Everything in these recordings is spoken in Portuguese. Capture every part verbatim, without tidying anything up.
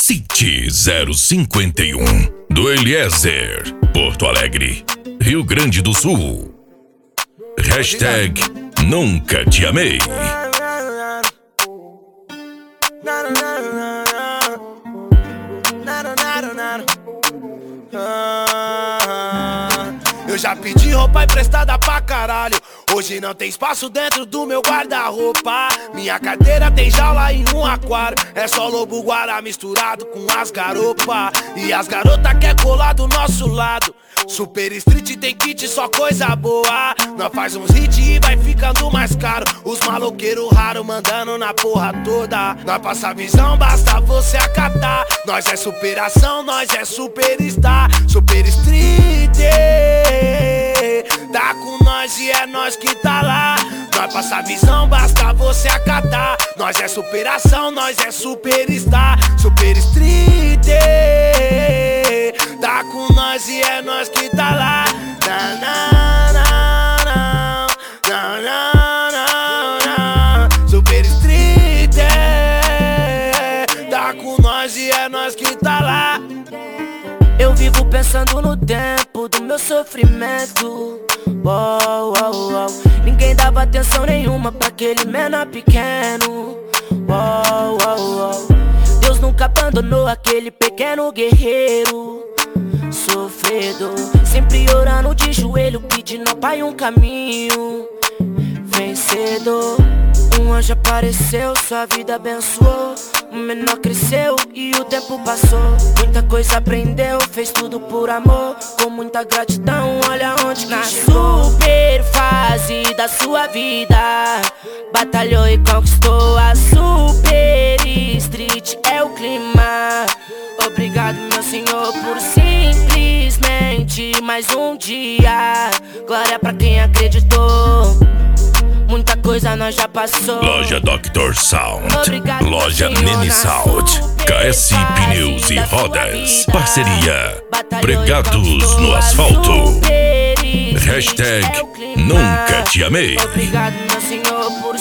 City zero cinquenta e um do Eliezer, Porto Alegre, Rio Grande do Sul. Hashtag Nunca Te Amei. Eu já pedi roupa emprestada pra caralho. Hoje não tem espaço dentro do meu guarda-roupa. Minha carteira tem jaula e um aquário. É só lobo guará misturado com as garopa. E as garotas quer colar do nosso lado. Super Street tem kit, só coisa boa. Nós faz uns hits e vai ficando mais caro. Os maloqueiros raros mandando na porra toda. Nós passa a visão, basta você acatar. Nós é superação, nós é superstar. Super Street tá com nós e é nós que tá lá. Nós passa a visão, basta você acatar. Nós é superação, nós é superstar. Super Street tá com nós e é nós que tá lá. Na, na, na, na, na, na, na. Super Street tá com nós e é nós que tá lá. Eu vivo pensando no tempo do meu sofrimento. Uou, uou, uou. Ninguém dava atenção nenhuma pra aquele menor pequeno. Uou, uou, uou. Deus nunca abandonou aquele pequeno guerreiro sofrido, sempre orando de joelho, pedindo ao Pai um caminho vencedor. Um anjo apareceu, sua vida abençoou. O menor cresceu e o tempo passou. Muita coisa aprendeu, fez tudo por amor. Com muita gratidão, olha onde na super fase da sua vida batalhou e conquistou a Super Street. É o clima. Obrigado, meu Senhor, por simplesmente mais um dia. Glória pra quem acreditou. Muita coisa nós já passou. Loja doutor Sound. Obrigado, Loja Nene Sound. K S Pneus e Rodas. Parceria Pregados no Asfalto. Hashtag Nunca Te Amei. Obrigado, meu Senhor, por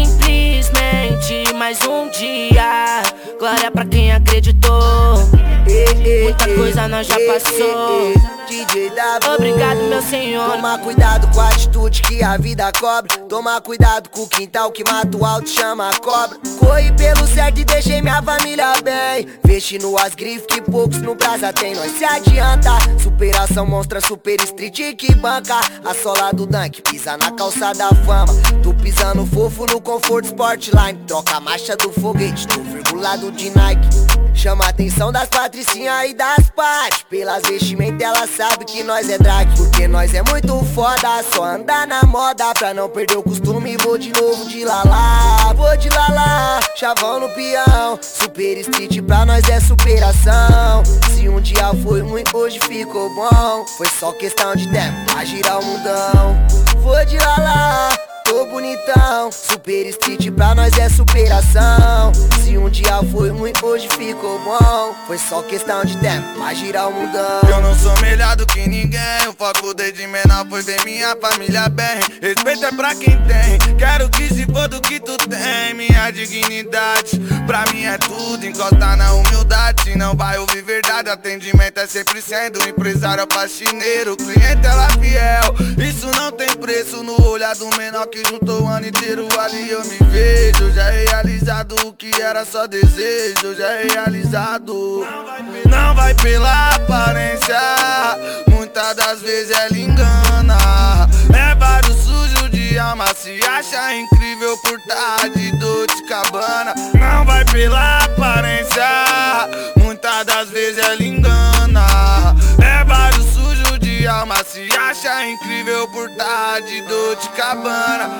simplesmente mais um dia. Glória pra quem acreditou. Muita coisa nós já passou. D J W, obrigado, meu Senhor. Toma cuidado com a atitude que a vida cobra. Toma cuidado com o quintal que mata o alto, chama a cobra. Corri pelo certo e deixei minha família bem. Vesti no as grifes que poucos no brasa tem. Nós se adianta, superação monstra Super Street que banca. A sola do Dunk, pisa na calça da fama. Tô pisando fofo no Comfort Sportline. Troca a marcha do foguete, tô virgulado de Nike. Chama a atenção das patricinhas e das partes. Pelas vestimentas elas sabem que nós é drag. Porque nós é muito foda, só andar na moda. Pra não perder o costume, vou de novo de lalá. Vou de lalá, chavão no peão. Super Street pra nós é superação. Se um dia foi ruim, hoje ficou bom. Foi só questão de tempo pra girar o mundão. Vou de lalá, tô bonitão. Super Street pra nós é superação. Se um dia foi ruim, hoje ficou bom. Foi só questão de tempo pra girar o mundão. Eu não sou melhor do que ninguém. O foco desde menor foi ver minha família bem. Respeito é pra quem tem. Quero que se for do que tu tem. Minha dignidade pra mim é tudo. Encosta na humildade, se não vai ouvir verdade. Atendimento é sempre sendo empresário, faxineiro. Cliente ela fiel, isso não tem preço. No olhar do menor que juntou o ano inteiro, ali eu me vejo. Já realizado o que era só desejo, já realizado. Não vai pela aparência, muitas das vezes ela engana. É vários sujo de alma, se acha incrível por tá de Dolce Gabbana. Não vai pela aparência, muitas das vezes ela engana. É vários sujo de alma, se acha incrível por tá de Dolce Gabbana.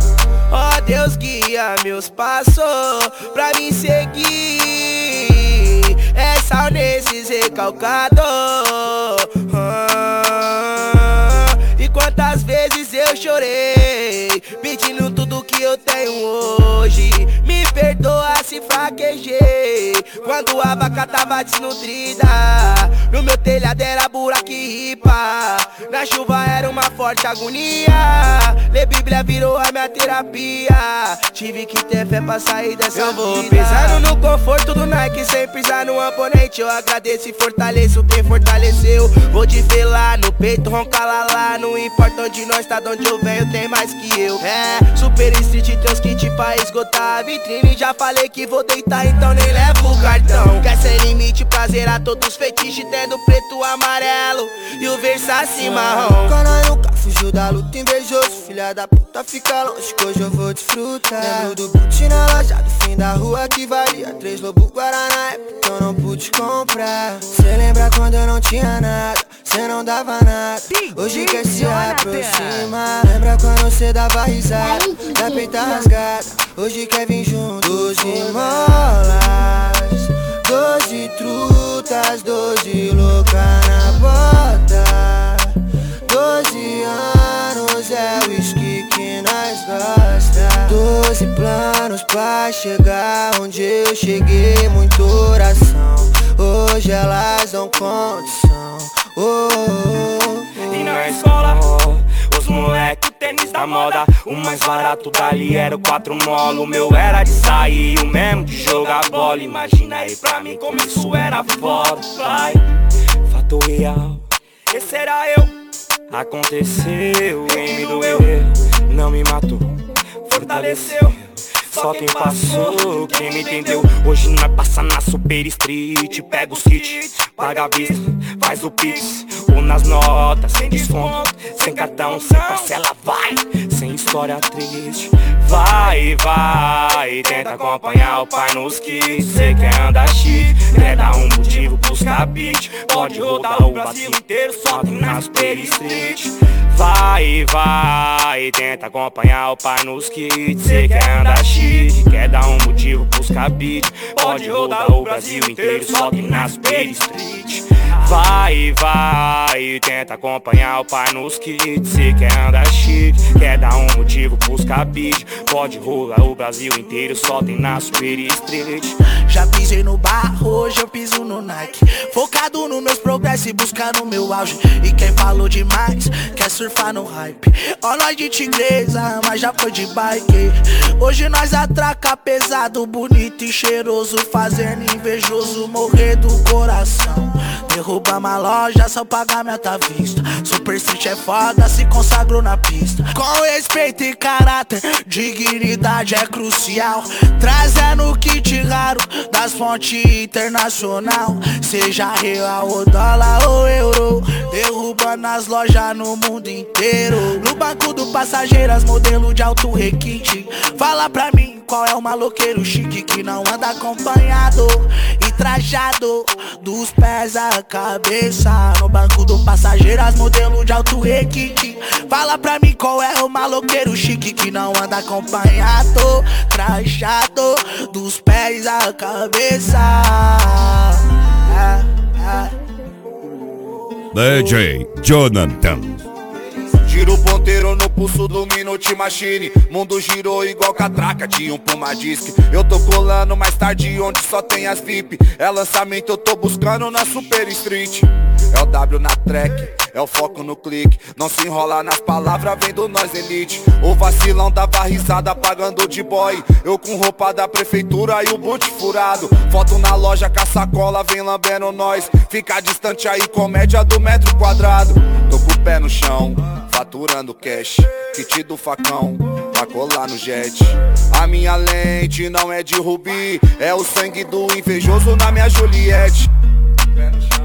Ó oh, Deus, guia meus passos pra me seguir. É sal nesses recalcados. ah, E quantas vezes eu chorei pedindo tudo que eu tenho hoje. Me perdoa se quase fraquejei quando a vaca tava desnutrida. No meu telhado era buraco e ripa, na chuva era uma forte agonia. Ler Bíblia virou a minha terapia, tive que ter fé pra sair dessa eu vou vida. Pisando no conforto do Nike sem pisar no oponente. Eu agradeço e fortaleço quem fortaleceu. Vou de velar no peito, roncar lá lá. Não importa onde nós tá, de onde eu venho tem mais que eu. É, Super Street tem os kits pra esgotar a vitrine. Já falei que vou deitar, então nem levo o cartão. Quer sem limite pra zerar todos os fetiches, tendo preto, amarelo e o Versace marrom. Cara nunca fugiu da luta, invejoso, filha da puta fica longe que hoje eu vou desfrutar. Lembro do boot na loja do fim da rua que valia três lobo guaraná, época eu não pude comprar. Cê lembra quando eu não tinha nada, cê não dava nada, hoje quer se aproximar. Lembra quando cê dava risada, da peita rasgada, hoje quer vir junto. Doze molas, doze trutas, doze louca na bota. Doze anos é o whisky que nós gosta. Doze planos pra chegar onde eu cheguei, muita oração. Hoje elas dão condição. Oh, oh, oh. E na escola, os moleque, o tênis da moda. O mais barato dali era o quatro molo. O meu era de sair, o mesmo de jogar bola. Imagina aí pra mim como isso era foda. Vai, fato real, esse era eu. Aconteceu, quem me doeu, não me matou, fortaleceu. Só quem passou, quem me entendeu. Hoje nós passa na Super Street, pega os kits, paga a vista, faz o pix. Ou nas notas, sem desconto, sem cartão, sem parcela, vai. Sem história triste, vai, vai. Tenta acompanhar o pai nos kits. Cê quer andar chique, quer dar um motivo pros cabide. Pode rodar o Brasil inteiro, só tem na Super Street. Vai, vai, tenta acompanhar o pai nos kits. Cê quer andar chique, quer dar um motivo pros cabide. Pode rodar o Brasil inteiro, só tem na Super Street. Vai, vai, tenta acompanhar o pai nos kits. Cê quer andar chique, quer dar um motivo pros cabide. Pode rolar o Brasil inteiro, só tem na Super Street. Já pisei no barro, hoje eu piso no Nike. Focado nos meus progressos e buscando meu auge. E quem falou demais, quer surfar no hype. Ó nós de tigresa, mas já foi de bike. Hoje nós atraca pesado, bonito e cheiroso, fazendo invejoso morrer do coração. Derruba uma loja, só pagamento à vista. Super Street é foda, se consagrou na pista. Com respeito e caráter, dignidade é crucial. Trazendo kit raro das fontes internacional. Seja real ou dólar ou euro, derrubando as lojas no mundo inteiro. No banco do Passageiras, modelo de alto requinte. Fala pra mim qual é o maloqueiro chique que não anda acompanhado e trajado dos pés à cabeça. No banco do Passageiras, modelo de alto requinte. Fala pra mim qual é o maloqueiro chique que não anda acompanhado, trajado dos pés à cabeça. Ah, ah. D J Jonathan. Giro ponteiro no pulso do Minute Machine. Mundo girou igual catraca de um Puma Disc. Eu tô colando mais tarde onde só tem as V I P. É lançamento, eu tô buscando na Super Street. É o W na track, é o foco no clique. Não se enrola nas palavras, vendo nós elite. O vacilão dava risada pagando de boy. Eu com roupa da prefeitura e o boot furado. Foto na loja com a sacola, vem lambendo nós. Fica distante aí, comédia do metro quadrado. Tô com o pé no chão, faturando cash. Kit do facão, pra colar no jet. A minha lente não é de rubi, é o sangue do invejoso na minha Juliette. Pé no chão.